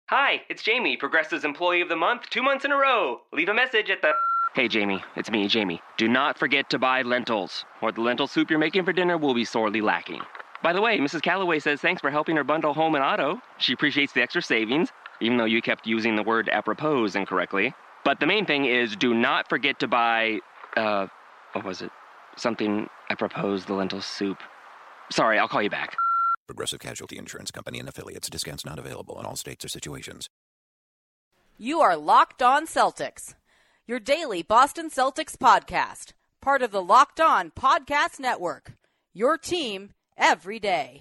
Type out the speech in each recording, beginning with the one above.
Hi, it's Jamie, Progressive's Employee of the Month, 2 months in a row. Leave a message at the... Hey, Jamie. It's me, Jamie. Do not forget to buy lentils, or the lentil soup you're making for dinner will be sorely lacking. By the way, Mrs. Calloway says thanks for helping her bundle home and auto. She appreciates the extra savings, even though you kept using the word apropos incorrectly. But the main thing is do not forget to buy, what was it? Something apropos the lentil soup. Sorry, I'll call you back. Progressive Casualty Insurance Company and affiliates. Discounts not available in all states or situations. You are Locked On Celtics, your daily Boston Celtics podcast, part of the Locked On Podcast Network, your team every day.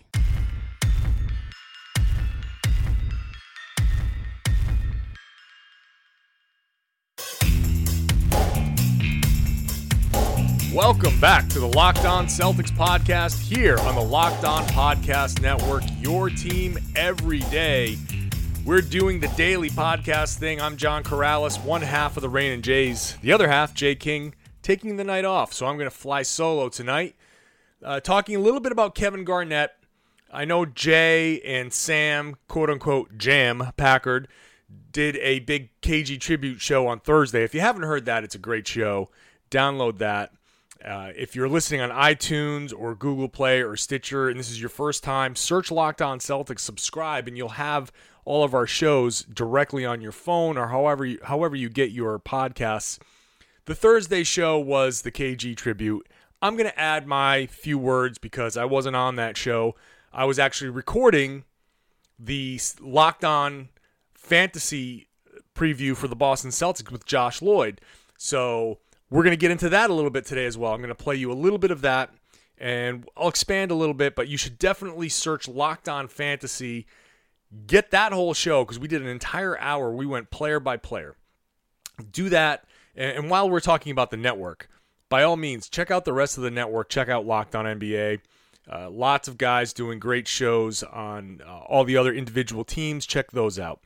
Welcome back to the Locked On Celtics podcast here on the Locked On Podcast Network, your team every day. We're doing the daily podcast thing. I'm John Corrales, one half of the Rain and Jays. The other half, Jay King, taking the night off. So I'm going to fly solo tonight. Talking a little bit about Kevin Garnett. I know Jay and Sam, quote-unquote, Jam Packard, did a big KG tribute show on Thursday. If you haven't heard that, it's a great show. Download that. If you're listening on iTunes or Google Play or Stitcher and this is your first time, search Locked On Celtics, subscribe, and you'll have all of our shows directly on your phone or however you get your podcasts. The Thursday show was the KG tribute. I'm going to add my few words because I wasn't on that show. I was actually recording the Locked On Fantasy preview for the Boston Celtics with Josh Lloyd. So we're going to get into that a little bit today as well. I'm going to play you a little bit of that, and I'll expand a little bit, but you should definitely search Locked On Fantasy. Get that whole show, because we did an entire hour. We went player by player. Do that, and while we're talking about the network, by all means, check out the rest of the network. Check out Locked On NBA. Lots of guys doing great shows on all the other individual teams. Check those out.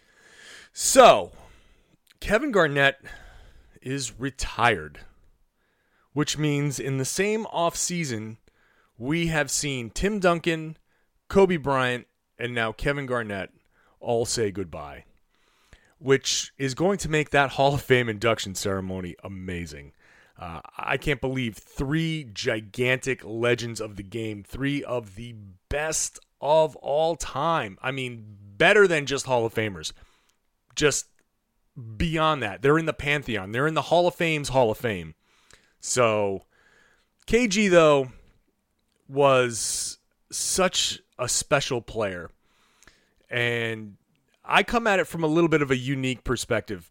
So, Kevin Garnett is retired, which means in the same offseason, we have seen Tim Duncan, Kobe Bryant, and now Kevin Garnett all say goodbye, which is going to make that Hall of Fame induction ceremony amazing. I can't believe three gigantic legends of the game, three of the best of all time. I mean, better than just Hall of Famers. Just beyond that, they're in the Pantheon. They're in the Hall of Fame's Hall of Fame. So, KG, though, was such a special player. And I come at it from a little bit of a unique perspective.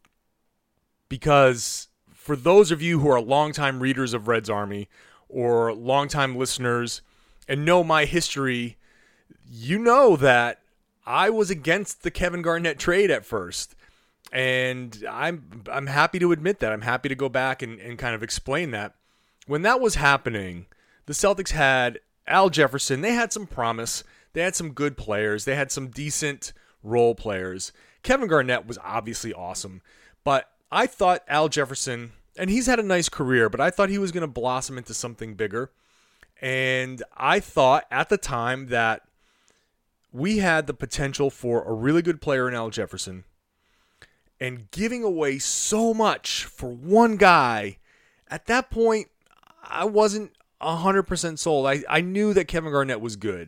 Because for those of you who are longtime readers of Red's Army or longtime listeners and know my history, you know that I was against the Kevin Garnett trade at first. And I'm happy to admit that. I'm happy to go back and kind of explain that. When that was happening, the Celtics had Al Jefferson. They had some promise. They had some good players. They had some decent role players. Kevin Garnett was obviously awesome. But I thought Al Jefferson, and he's had a nice career, but I thought he was going to blossom into something bigger. And I thought at the time that we had the potential for a really good player in Al Jefferson. And giving away so much for one guy, at that point, I wasn't 100% sold. I knew that Kevin Garnett was good.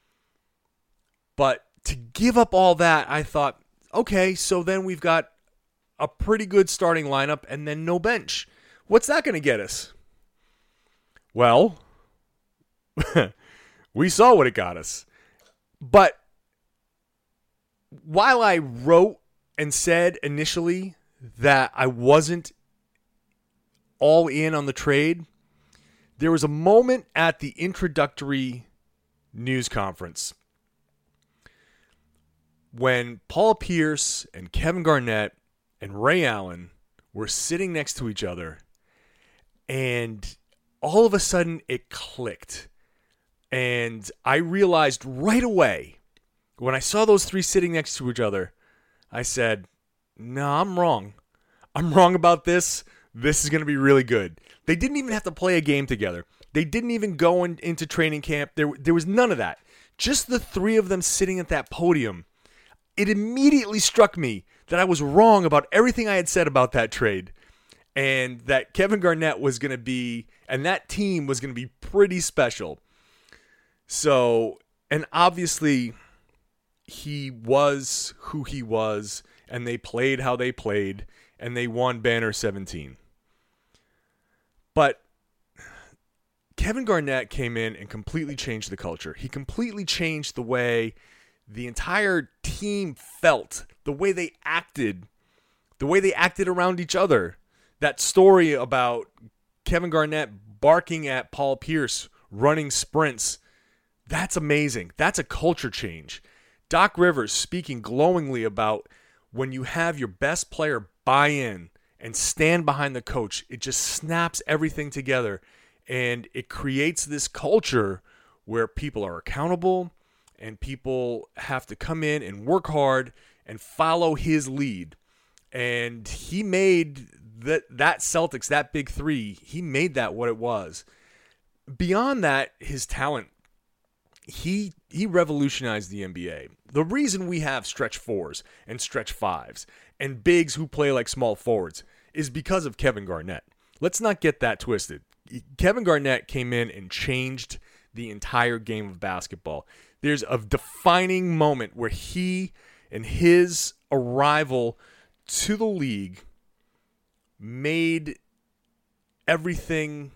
But to give up all that, I thought, okay, so then we've got a pretty good starting lineup and then no bench. What's that going to get us? Well, we saw what it got us. But while I wrote and said initially that I wasn't all in on the trade, there was a moment at the introductory news conference when Paul Pierce and Kevin Garnett and Ray Allen were sitting next to each other, and all of a sudden it clicked. And I realized right away when I saw those three sitting next to each other, I said, no, I'm wrong. I'm wrong about this. This is going to be really good. They didn't even have to play a game together. They didn't even go into training camp. There was none of that. Just the three of them sitting at that podium. it immediately struck me that I was wrong about everything I had said about that trade, and that Kevin Garnett was going to be, and that team was going to be pretty special. So, and obviously he was who he was, and they played how they played, and they won Banner 17. But Kevin Garnett came in and completely changed the culture. He completely changed the way the entire team felt, the way they acted around each other. That story about Kevin Garnett barking at Paul Pierce, running sprints, that's amazing. That's a culture change. Doc Rivers speaking glowingly about when you have your best player buy in and stand behind the coach, it just snaps everything together, and it creates this culture where people are accountable and people have to come in and work hard and follow his lead. And he made that Celtics, that big three, he made that what it was. Beyond that, his talent, he revolutionized the NBA. The reason we have stretch fours and stretch fives and bigs who play like small forwards is because of Kevin Garnett. Let's not get that twisted. Kevin Garnett came in and changed the entire game of basketball. There's a defining moment where he and his arrival to the league made everything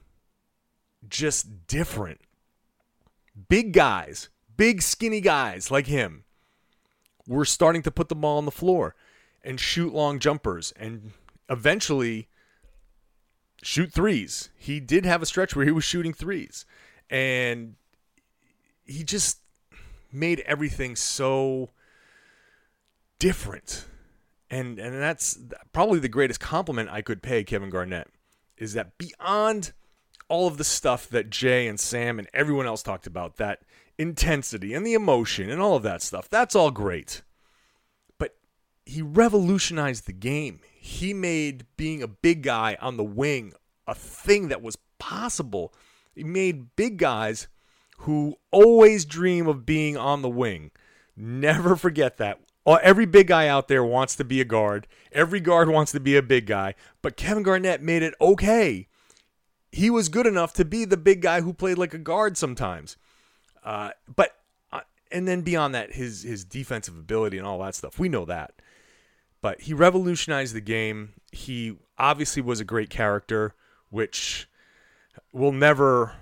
just different. Big guys, big skinny guys like him were starting to put the ball on the floor and shoot long jumpers and eventually shoot threes. He did have a stretch where he was shooting threes, and he just made everything so different. And that's probably the greatest compliment I could pay Kevin Garnett, is that beyond all of the stuff that Jay and Sam and everyone else talked about, that intensity and the emotion and all of that stuff, that's all great. But he revolutionized the game. He made being a big guy on the wing a thing that was possible. He made big guys who always dream of being on the wing. Never forget that. Every big guy out there wants to be a guard. Every guard wants to be a big guy. But Kevin Garnett made it okay. He was good enough to be the big guy who played like a guard sometimes. And then beyond that, his defensive ability and all that stuff, we know that. But he revolutionized the game. He obviously was a great character, which will never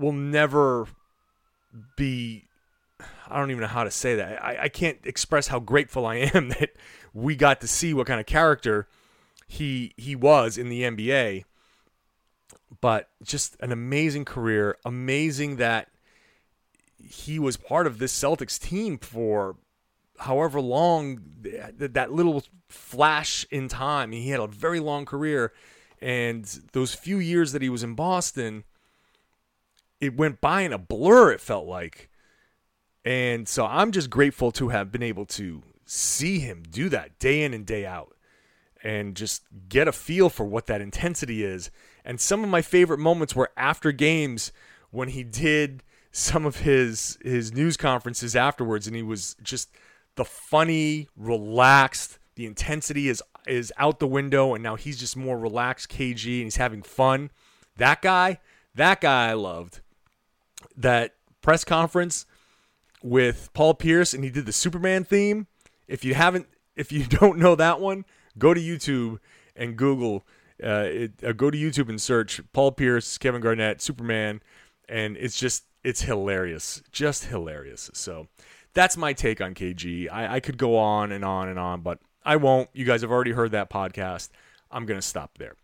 be, I don't even know how to say that. I can't express how grateful I am that we got to see what kind of character he was in the NBA. But just an amazing career. Amazing that he was part of this Celtics team for however long, that little flash in time. He had a very long career, and those few years that he was in Boston, it went by in a blur, it felt like. And so I'm just grateful to have been able to see him do that day in and day out and just get a feel for what that intensity is. And some of my favorite moments were after games when he did some of his news conferences afterwards, and he was just the funny, relaxed, the intensity is out the window, and now he's just more relaxed KG, and he's having fun. That guy I loved. That press conference with Paul Pierce, and he did the Superman theme. If you don't know that one, go to YouTube and Google. Go to YouTube and search Paul Pierce, Kevin Garnett, Superman, and it's hilarious, just hilarious. So that's my take on KG. I could go on and on and on, but I won't. You guys have already heard that podcast. I'm gonna stop there.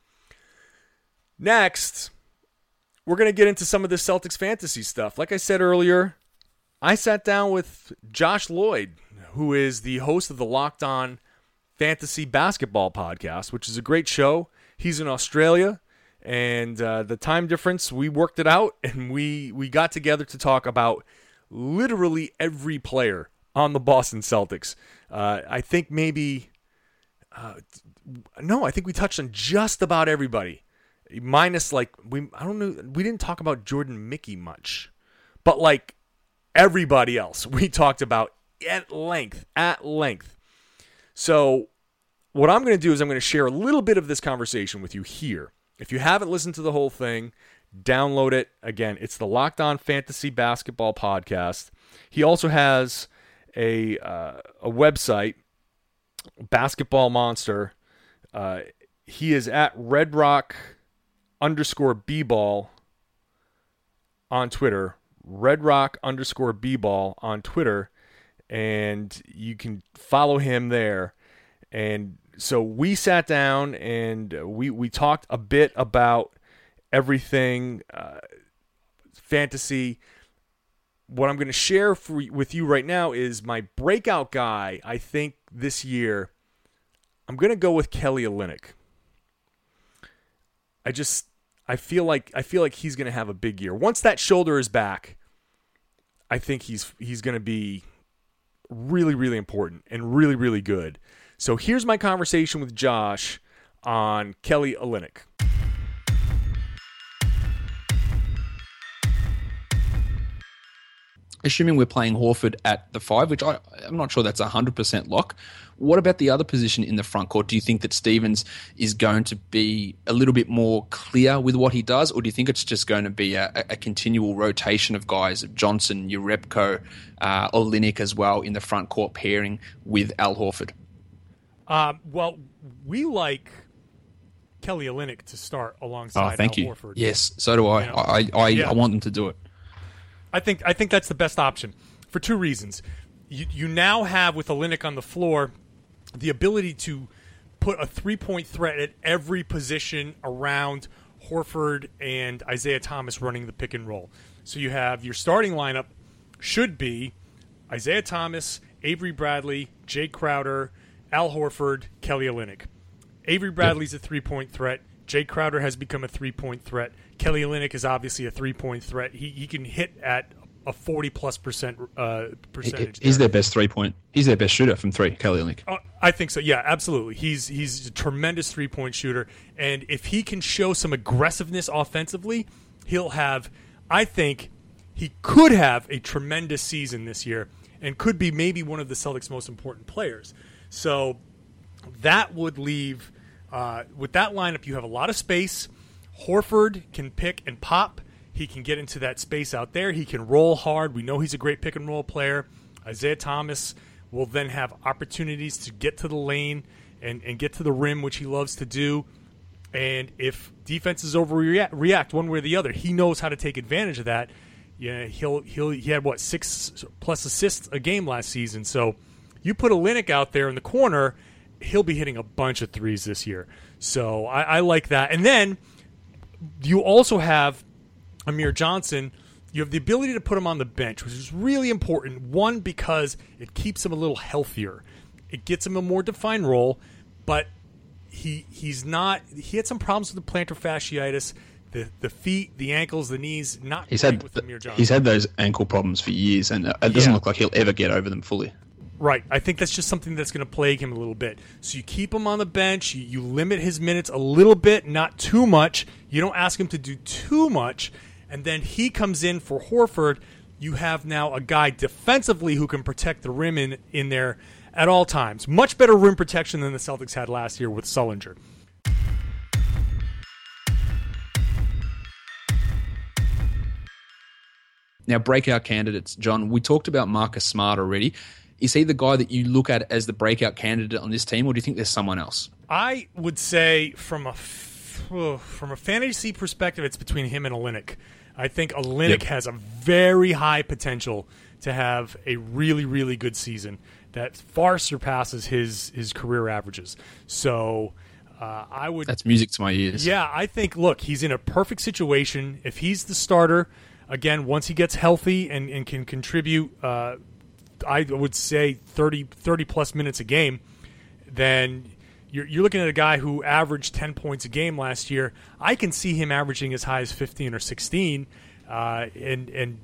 Next, we're gonna get into some of the Celtics fantasy stuff. Like I said earlier, I sat down with Josh Lloyd, who is the host of the Locked On Fantasy Basketball podcast, which is a great show. He's in Australia, and the time difference, we worked it out, and we got together to talk about literally every player on the Boston Celtics. I think maybe, I think we touched on just about everybody, minus we didn't talk about Jordan Mickey much, but like everybody else we talked about at length. So what I'm going to do is I'm going to share a little bit of this conversation with you here. If you haven't listened to the whole thing, download it. Again, it's the Locked On Fantasy Basketball Podcast. He also has a website, Basketball Monster. He is at redrock_bball on Twitter. redrock_bball on Twitter. And you can follow him there. And so we sat down and we talked a bit about everything fantasy. What I'm going to share with you right now is my breakout guy. I think this year I'm going to go with Kelly Olynyk. I feel like he's going to have a big year. Once that shoulder is back, I think he's going to be really, really important and really, really good. So here's my conversation with Josh on Kelly Olynyk. Assuming we're playing Horford at the 5, which I'm not sure that's 100% lock, what about the other position in the front court? Do you think that Stevens is going to be a little bit more clear with what he does, or do you think it's just going to be a continual rotation of guys, Johnson, Jerebko, Olynyk as well in the front court pairing with Al Horford? Well, we like Kelly Olynyk to start alongside Al Horford. Yes, so do I. I want them to do it. I think that's the best option for two reasons. You now have, with Olynyk on the floor, the ability to put a three-point threat at every position around Horford and Isaiah Thomas running the pick and roll. So you have your starting lineup should be Isaiah Thomas, Avery Bradley, Jay Crowder, Al Horford, Kelly Olynyk. Avery Bradley's a three-point threat. Jay Crowder has become a three-point threat. Kelly Olynyk is obviously a three-point threat. He can hit at a 40+% percentage. He's their best 3-point. He's their best shooter from 3, Kelly Olynyk. I think so. Yeah, absolutely. He's a tremendous 3-point shooter, and if he can show some aggressiveness offensively, he'll have. I think he could have a tremendous season this year, and could be maybe one of the Celtics' most important players. So that would leave. With that lineup, you have a lot of space. Horford can pick and pop. He can get into that space out there. He can roll hard. We know he's a great pick-and-roll player. Isaiah Thomas will then have opportunities to get to the lane and get to the rim, which he loves to do. And if defenses overreact one way or the other, he knows how to take advantage of that. Yeah, he had, 6+ assists a game last season. So you put Olynyk out there in the corner, he'll be hitting a bunch of threes this year. So I like that. And then you also have Amir Johnson. You have the ability to put him on the bench, which is really important. One, because it keeps him a little healthier. It gets him a more defined role, but he had some problems with the plantar fasciitis, the feet, the ankles, the knees, not great with Amir Johnson. He's had those ankle problems for years, and it doesn't look like he'll ever get over them fully. Right. I think that's just something that's going to plague him a little bit. So you keep him on the bench. You limit his minutes a little bit, not too much. You don't ask him to do too much. And then he comes in for Horford. You have now a guy defensively who can protect the rim in there at all times. Much better rim protection than the Celtics had last year with Sullinger. Now, breakout candidates, John, we talked about Marcus Smart already. Is he the guy that you look at as the breakout candidate on this team, or do you think there's someone else? I would say from a fantasy perspective, it's between him and Olynyk. I think Olynyk has a very high potential to have a really, really good season that far surpasses his career averages. So I would. That's music to my ears. Yeah, I think. Look, he's in a perfect situation. If he's the starter, again, once he gets healthy and can contribute, I would say 30+ minutes a game, then you're looking at a guy who averaged 10 points a game last year. I can see him averaging as high as 15 or 16, and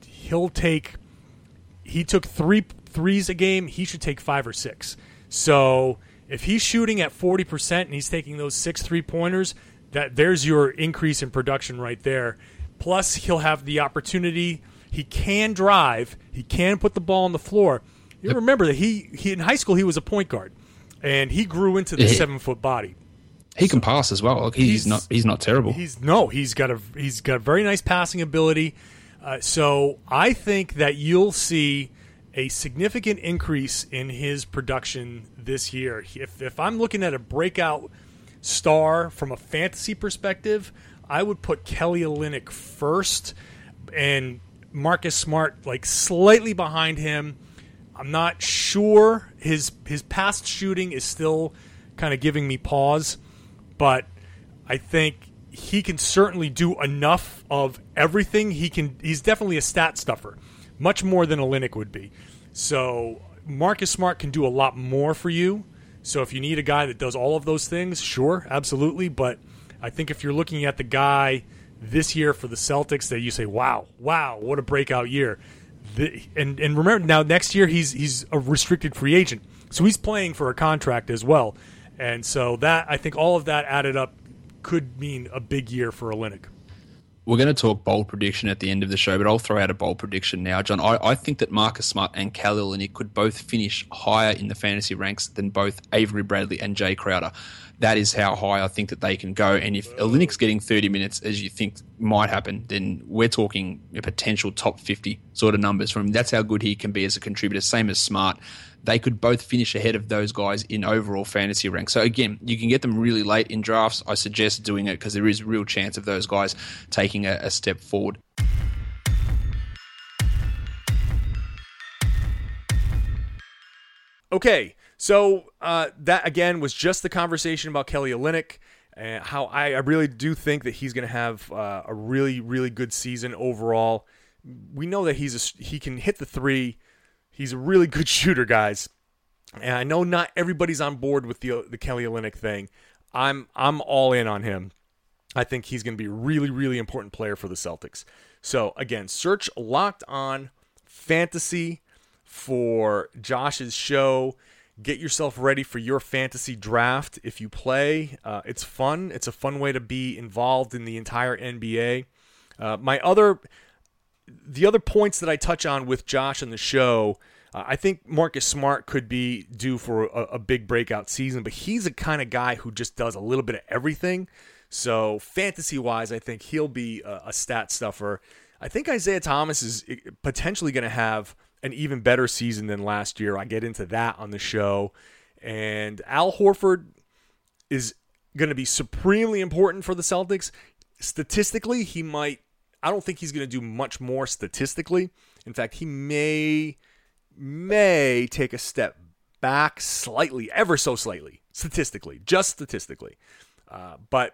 he took 3 threes a game. He should take 5 or 6. So if he's shooting at 40% and he's taking those 6 3-pointers, there's your increase in production right there. Plus, he'll have the opportunity. He can drive. He can put the ball on the floor. You remember that he in high school he was a point guard. and he grew into the 7-foot body. He can pass as well. He's not terrible. He's got a very nice passing ability. So I think that you'll see a significant increase in his production this year. If I'm looking at a breakout star from a fantasy perspective, I would put Kelly Olynyk first and Marcus Smart like slightly behind him. I'm not sure. His past shooting is still kind of giving me pause, but I think he can certainly do enough of everything. He's definitely a stat stuffer, much more than Olynyk would be. So Marcus Smart can do a lot more for you. So if you need a guy that does all of those things, sure, absolutely. But I think if you're looking at the guy this year for the Celtics that you say, wow, what a breakout year. And remember, now next year he's a restricted free agent. So he's playing for a contract as well. And so that, I think all of that added up could mean a big year for Olynyk. We're going to talk bold prediction at the end of the show, but I'll throw out a bold prediction now, John. I think that Marcus Smart and Kelly Olynyk could both finish higher in the fantasy ranks than both Avery Bradley and Jay Crowder. That is how high I think that they can go. And if Olynyk's getting 30 minutes, as you think might happen, then we're talking a potential top 50 sort of numbers from him. That's how good he can be as a contributor, same as Smart. They could both finish ahead of those guys in overall fantasy ranks. So again, you can get them really late in drafts. I suggest doing it because there is a real chance of those guys taking a step forward. Okay, so that again was just the conversation about Kelly Olynyk and how I really do think that he's going to have a really, really good season overall. We know that he can hit the three. He's a really good shooter, guys. And I know not everybody's on board with the Kelly Olynyk thing. I'm all in on him. I think he's going to be a really, really important player for the Celtics. So again, search Locked On Fantasy for Josh's show. Get yourself ready for your fantasy draft. If you play, it's fun. It's a fun way to be involved in the entire NBA. The other points that I touch on with Josh on the show, I think Marcus Smart could be due for a big breakout season, but he's a kind of guy who just does a little bit of everything. So fantasy-wise, I think he'll be a stat stuffer. I think Isaiah Thomas is potentially going to have an even better season than last year. I get into that on the show. And Al Horford is going to be supremely important for the Celtics. Statistically, I don't think he's going to do much more statistically. In fact, he may take a step back slightly, ever so slightly, statistically, just statistically. But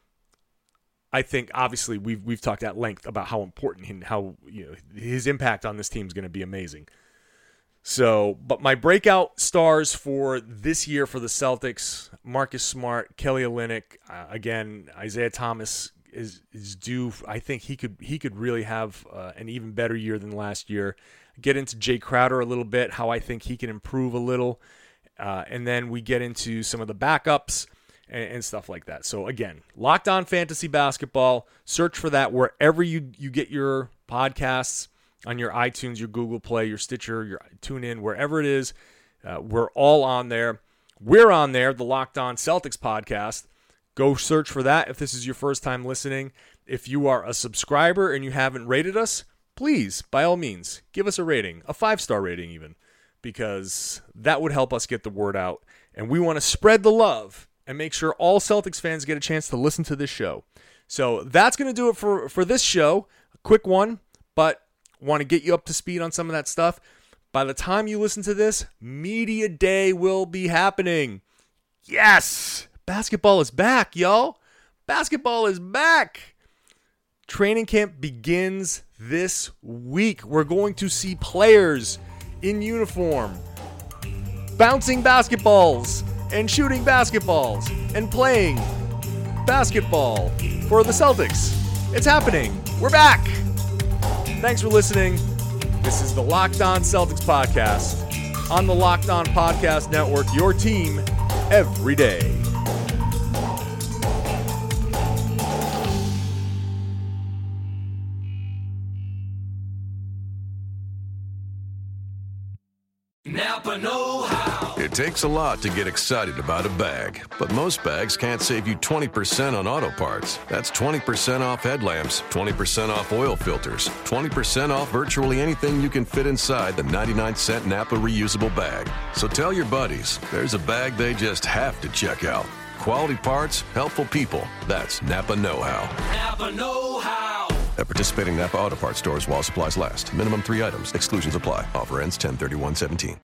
I think obviously we've talked at length about how important and how his impact on this team is going to be amazing. So, but my breakout stars for this year for the Celtics: Marcus Smart, Kelly Olynyk, again Isaiah Thomas is due. I think he could really have an even better year than last year. Get into Jay Crowder a little bit, how I think he can improve a little, and then we get into some of the backups and stuff like that. So again, Locked On Fantasy Basketball. Search for that wherever you get your podcasts, on your iTunes, your Google Play, your Stitcher, your TuneIn, wherever it is. We're all on there. We're on there, the Locked On Celtics podcast. Go search for that if this is your first time listening. If you are a subscriber and you haven't rated us, please, by all means, give us a rating, a 5-star rating even, because that would help us get the word out. And we want to spread the love and make sure all Celtics fans get a chance to listen to this show. So that's going to do it for this show. A quick one, but want to get you up to speed on some of that stuff. By the time you listen to this, Media Day will be happening. Yes! Basketball is back, y'all. Basketball is back. Training camp begins this week. We're going to see players in uniform bouncing basketballs and shooting basketballs and playing basketball for the Celtics. It's happening. We're back. Thanks for listening. This is the Locked On Celtics podcast on the Locked On Podcast Network, your team every day. Napa know-how. It takes a lot to get excited about a bag, but most bags can't save you 20% on auto parts. That's 20% off headlamps, 20% off oil filters, 20% off virtually anything you can fit inside the 99-cent Napa reusable bag. So tell your buddies, there's a bag they just have to check out. Quality parts, helpful people. That's Napa Know-How. Napa Know-How. At participating Napa Auto Parts stores while supplies last. Minimum 3 items. Exclusions apply. Offer ends 10/31/17.